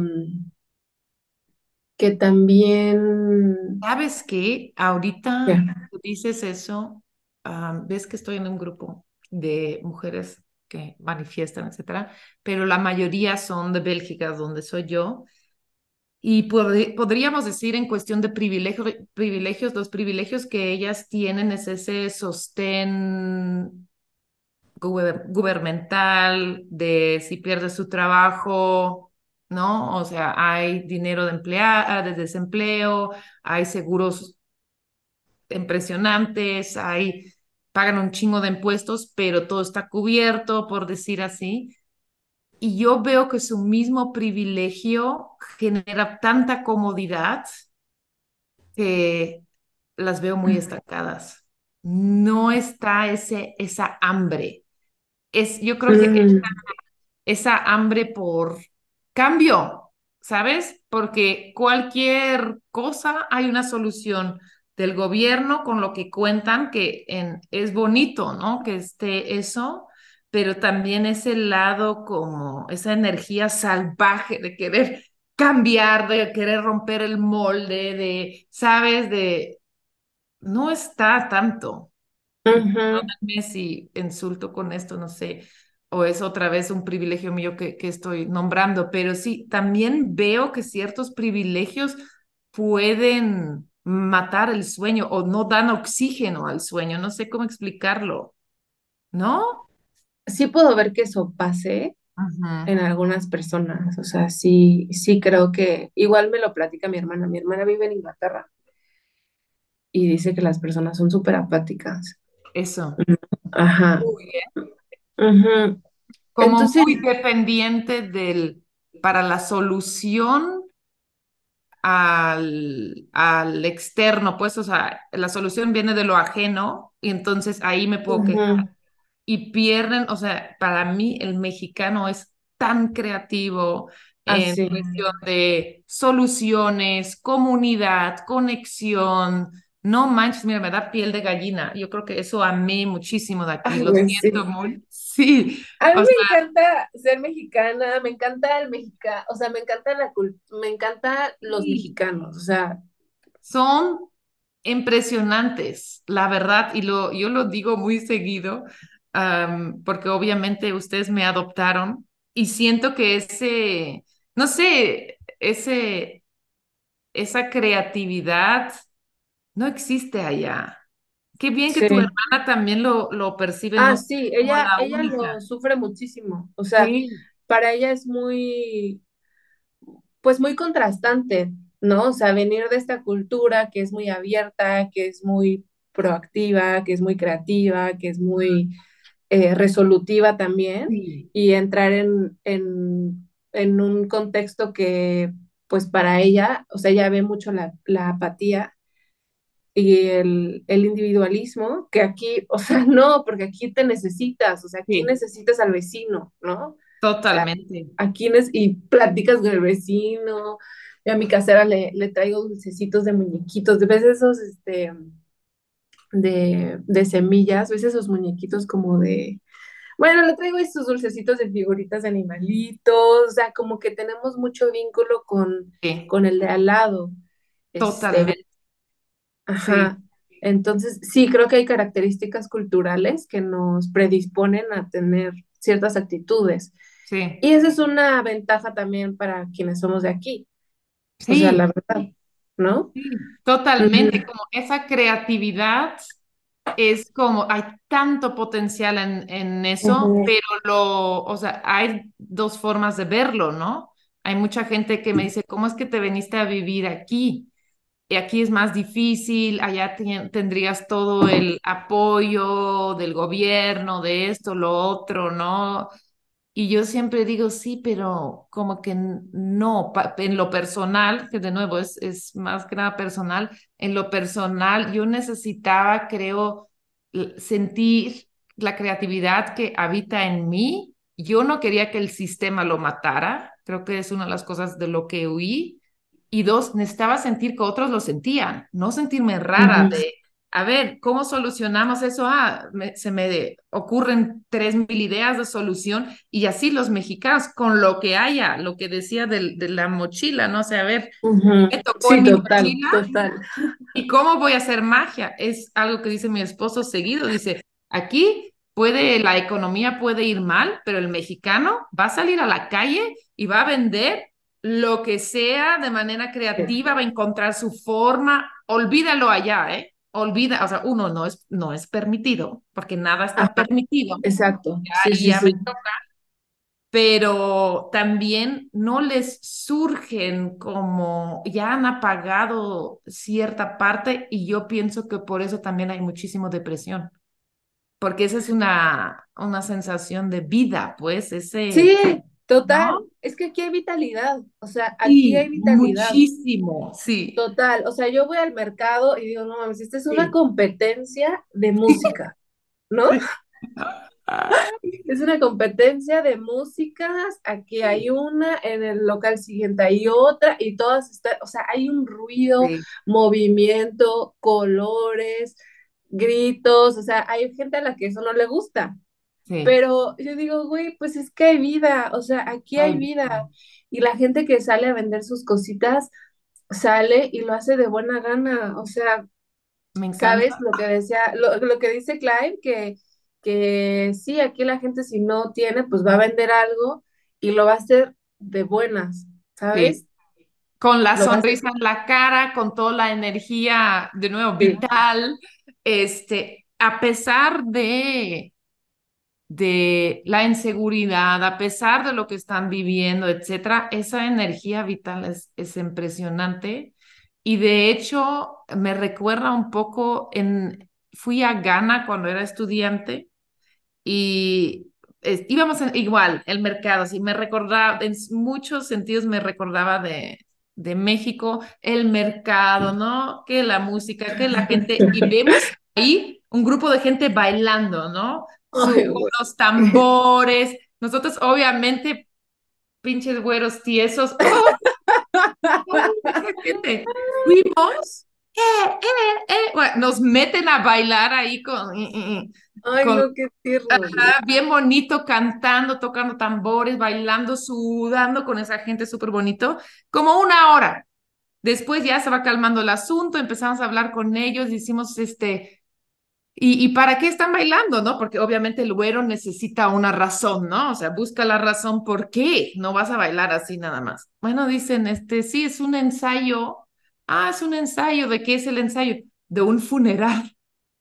que también, ¿Sabes qué? Ahorita ya, tú dices eso, ves que estoy en un grupo de mujeres que manifiestan, etcétera, pero la mayoría son de Bélgica, donde soy yo, y podríamos decir en cuestión de privilegios, los privilegios que ellas tienen es ese sostén gubernamental, de si pierde su trabajo, ¿no? O sea, hay dinero de desempleo, hay seguros impresionantes, pagan un chingo de impuestos, pero todo está cubierto, por decir así. Y yo veo que su mismo privilegio genera tanta comodidad que las veo muy estancadas. No está esa hambre. Yo creo que mm, esa hambre por cambio, ¿sabes? Porque cualquier cosa hay una solución del gobierno con lo que cuentan, es bonito, ¿no? Que esté eso, pero también ese lado como esa energía salvaje de querer cambiar, de querer romper el molde, ¿sabes? No está tanto. ujú. Perdónenme si insulto con esto, no sé, o es otra vez un privilegio mío que estoy nombrando, pero sí, también veo que ciertos privilegios pueden matar el sueño o no dan oxígeno al sueño, no sé cómo explicarlo, ¿no? Sí puedo ver que eso pase Ujú. en algunas personas, o sea, sí, sí creo que, igual me lo platica mi hermana vive en Inglaterra y dice que las personas son súper apáticas. Eso, Ajá. muy bien. Ujú. Como Entonces, muy dependiente para la solución al externo, pues, o sea, la solución viene de lo ajeno y entonces ahí me puedo quejar ujú, y pierden, o sea, para mí el mexicano es tan creativo en así. cuestión de soluciones, comunidad, conexión. No manches, mira, me da piel de gallina. Yo creo que eso amé muchísimo de aquí. Ay, Lo güey, siento sí. muy. Sí, A mí o me sea, encanta ser mexicana, me encanta el mexicano, o sea, me encanta me encanta los sí, mexicanos, o sea, son impresionantes, la verdad, yo lo digo muy seguido, porque obviamente ustedes me adoptaron y siento que no sé, esa creatividad no existe allá. Qué bien que sí. tu hermana también lo percibe, no Ah, sé, sí, como la ella lo única. sufre muchísimo, o sea, Sí, para ella es muy, pues muy contrastante, ¿no? O sea, venir de esta cultura que es muy abierta, que es muy proactiva, que es muy creativa, que es muy resolutiva también, sí. y entrar en un contexto que, pues para ella, o sea, ella ve mucho la apatía el individualismo, que aquí, o sea, no, porque aquí te necesitas, o sea, aquí Sí, necesitas al vecino, ¿no? O sea, totalmente. aquí y platicas con el vecino, y a mi casera le traigo dulcecitos de muñequitos, de veces esos, de semillas, ves esos muñequitos como de, bueno, le traigo estos dulcecitos de figuritas de animalitos, o sea, como que tenemos mucho vínculo Sí, con el de al lado. Este, totalmente. Sí, ajá. Entonces, sí, creo que hay características culturales que nos predisponen a tener ciertas actitudes. sí, Y esa es una ventaja también para quienes somos de aquí. O sea, la sí, verdad, ¿no? sí, Ujú, totalmente. Como esa creatividad es como, hay tanto potencial en eso, ujú, pero o sea, hay dos formas de verlo, ¿no? Hay mucha gente que me dice, ¿cómo es que te viniste a vivir aquí? Y aquí es más difícil, allá tendrías todo el apoyo del gobierno, de esto, lo otro, ¿no? Y yo siempre digo, sí, pero como que no, en lo personal, que de nuevo es más que nada personal, en lo personal yo necesitaba, creo, sentir la creatividad que habita en mí. Yo no quería que el sistema lo matara, creo que es una de las cosas de lo que huí. Y dos, necesitaba sentir que otros lo sentían, no sentirme rara ujú, de, a ver, ¿cómo solucionamos eso? Se me ocurren 3.000 ideas de solución y así los mexicanos, con lo que haya, lo que decía de la mochila, ¿no? O sea, a ver, ujú. ¿qué tocó Sí, en mi total, mochila? total. ¿Y cómo voy a hacer magia? Es algo que dice mi esposo seguido. Dice, aquí la economía puede ir mal, pero el mexicano va a salir a la calle y va a vender lo que sea de manera creativa, va a encontrar su forma. Olvídalo allá, ¿eh? Olvida, o sea, uno no es permitido, porque nada está Ajá, permitido. exacto. Sí, Ahí sí, ya me sí. toca, pero también no les surgen como ya han apagado cierta parte y yo pienso que por eso también hay muchísimo depresión, porque esa es una sensación de vida, pues Sí, total. ¿no? Es que aquí hay vitalidad. O sea, aquí hay Sí, vitalidad. muchísimo, sí, Total. O sea, yo voy al mercado y digo, no mames, esta es una sí, competencia de música, ¿no? sí. Es una competencia de músicas. Aquí hay una, en el local siguiente hay otra, y todas están, o sea, hay un ruido, Sí, movimiento, colores, gritos. O sea, hay gente a la que eso no le gusta. sí. Pero yo digo, güey, pues es que hay vida, o sea, aquí hay Ay, vida. Y la gente que sale a vender sus cositas, sale y lo hace de buena gana. O sea, me ¿sabes encanta. lo que decía, lo que dice Clive? Que sí, aquí la gente si no tiene, pues va a vender algo y lo va a hacer de buenas, Sí. ¿sabes? Con la Lo va a hacer, sonrisa en la cara, con toda la energía, de nuevo, sí. vital, a pesar de la inseguridad, a pesar de lo que están viviendo, etcétera, esa energía vital es impresionante. Y de hecho, me recuerda un poco fui a Ghana cuando era estudiante y íbamos igual, el mercado, así me recordaba, en muchos sentidos me recordaba de México, el mercado, ¿no? Que la música, que la gente, y vemos ahí un grupo de gente bailando, ¿no? Ay, Con güey. los tambores, nosotros obviamente, pinches güeros tiesos, ¡oh! Esa gente, fuimos, bueno, nos meten a bailar ahí Ay, con no, qué tierno, güey. bien bonito, cantando, tocando tambores, bailando, sudando con esa gente súper bonito, como una hora. Después ya se va calmando el asunto, empezamos a hablar con ellos, hicimos ¿y para qué están bailando, no? Porque obviamente el güero necesita una razón, ¿no? O sea, busca la razón por qué, no vas a bailar así nada más. Bueno, dicen, sí, es un ensayo. Ah, es un ensayo, ¿de qué es el ensayo? De un funeral.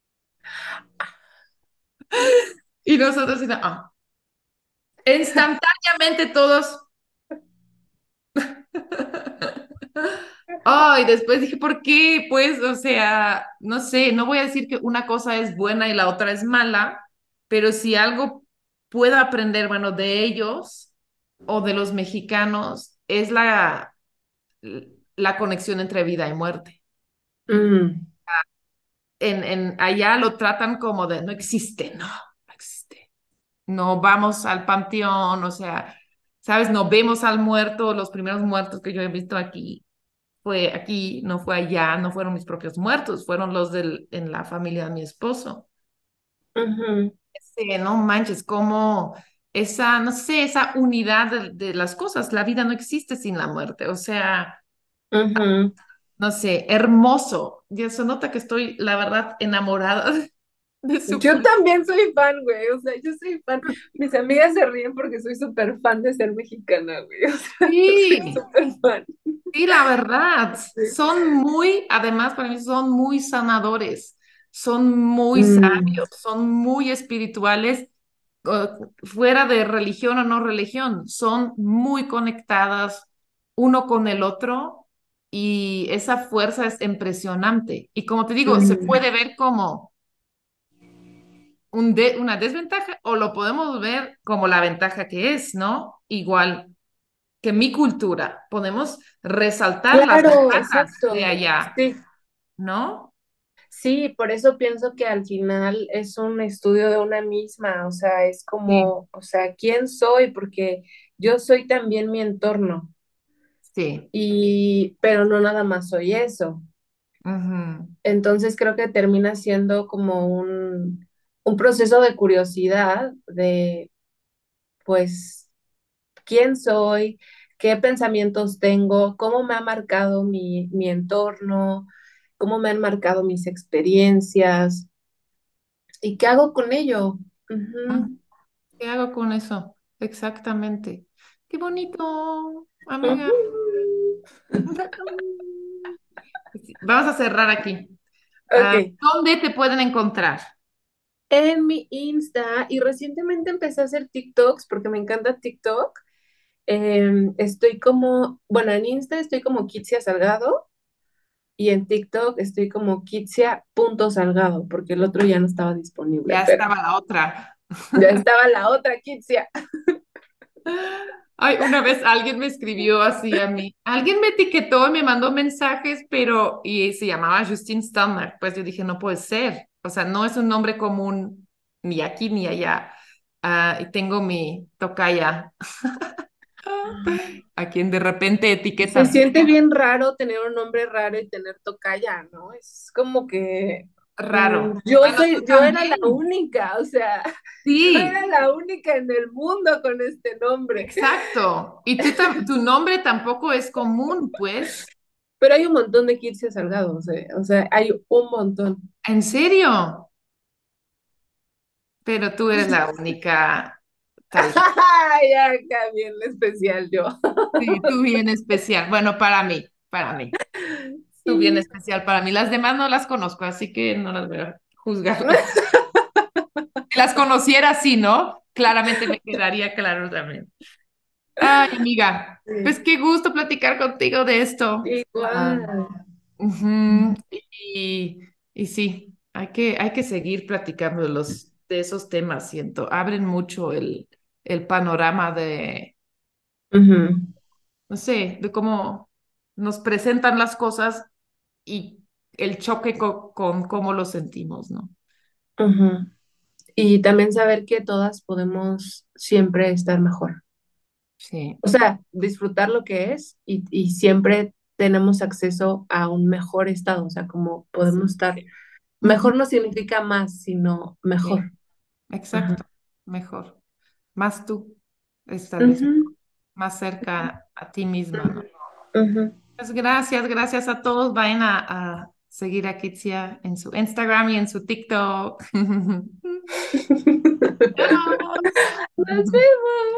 Y nosotros, instantáneamente todos. Ay, después dije, ¿por qué? Pues, o sea, no sé, no voy a decir que una cosa es buena y la otra es mala, pero si algo puedo aprender, bueno, de ellos o de los mexicanos, es la conexión entre vida y muerte. Mm. allá lo tratan como de no existe, no existe. No vamos al panteón, o sea, ¿sabes? No vemos al muerto, los primeros muertos que yo he visto aquí fue aquí, no fue allá, no fueron mis propios muertos, fueron los en la familia de mi esposo. Ujú, No manches, como esa, no sé, esa unidad de las cosas, la vida no existe sin la muerte, o sea, ujú. no sé, hermoso. Ya se nota que estoy, la verdad, enamorada de su Yo cultura. también soy fan, güey, o sea, yo soy fan. Mis amigas se ríen porque soy súper fan de ser mexicana, güey, o sea, soy Sí, súper fan. sí, la verdad, Sí. son muy, además para mí son muy sanadores, son muy Mm, sabios, son muy espirituales, eh, fuera de religión o no religión, son muy conectadas uno con el otro y esa fuerza es impresionante. Y como te digo, se mm, puede ver como una desventaja o lo podemos ver como la ventaja que es, ¿no? Igual que mi cultura, podemos resaltar las claro, ventajas de exacto. allá, Sí, ¿no? sí, por eso pienso que al final es un estudio de una misma, o sea, es Sí, como, o sea, ¿quién soy? Porque yo soy también mi entorno sí. y, pero no nada más soy eso. Ujú, Entonces creo que termina siendo como un proceso de curiosidad de, pues, quién soy, qué pensamientos tengo, cómo me ha marcado mi entorno, cómo me han marcado mis experiencias y qué hago con ello. ujú. Ujú, ¿Qué hago con eso? Exactamente. Qué bonito, amiga. ujú. Vamos a cerrar aquí. Ok, ¿Dónde te pueden encontrar? en mi Insta y recientemente empecé a hacer TikToks porque me encanta TikTok. Estoy como, bueno, en Insta estoy como Kitsia Salgado y en TikTok estoy como Kitsia.salgado porque el otro ya no estaba disponible, Ya pero estaba la otra. ya estaba la otra Kitsia. Ay, una vez alguien me escribió así a mí. Alguien me etiquetó y me mandó mensajes, pero y se llamaba Justine Stomach. Pues yo dije, no puede ser. O sea, no es un nombre común ni aquí ni allá. Y tengo mi tocaya a quien de repente Se etiquetan. siente bien raro tener un nombre raro y tener tocaya, ¿no? Es como que Raro. Bueno, tú yo era la también. única, o sea, yo era Sí, la única en el mundo con este nombre. exacto. Y tu nombre tampoco es común, pues. Pero hay un montón de Kitsia Salgado, o sea, hay un montón. ¿En serio? Pero tú eres la única, tal vez. Ya acá bien especial yo. Sí, tú bien especial. Bueno, para mí. Tú bien Sí. especial para mí. Las demás no las conozco, así que no las voy a juzgar. Si las conociera, sí, ¿no? Claramente me quedaría claro también. Ay, amiga, pues qué gusto platicar contigo de esto. Ah, Igual. ujú, y sí, hay que seguir platicando de esos temas, siento. Abren mucho el panorama de, Ujú, no sé, de cómo nos presentan las cosas y el choque con cómo lo sentimos, ¿no? ujú. Y también saber que todas podemos siempre estar mejor. Sí. O sea, disfrutar lo que es y siempre tenemos acceso a un mejor estado. O sea, como podemos estar, Sí. Ujú, mejor no significa más, sino sí, mejor. Ujú, exacto, mejor. Más tú, esta vez, ujú, más cerca a ti misma, ¿no? ujú. Pues gracias, gracias a todos. Vayan a seguir a Kitsia en su Instagram y en su TikTok. Adiós. Nos vemos.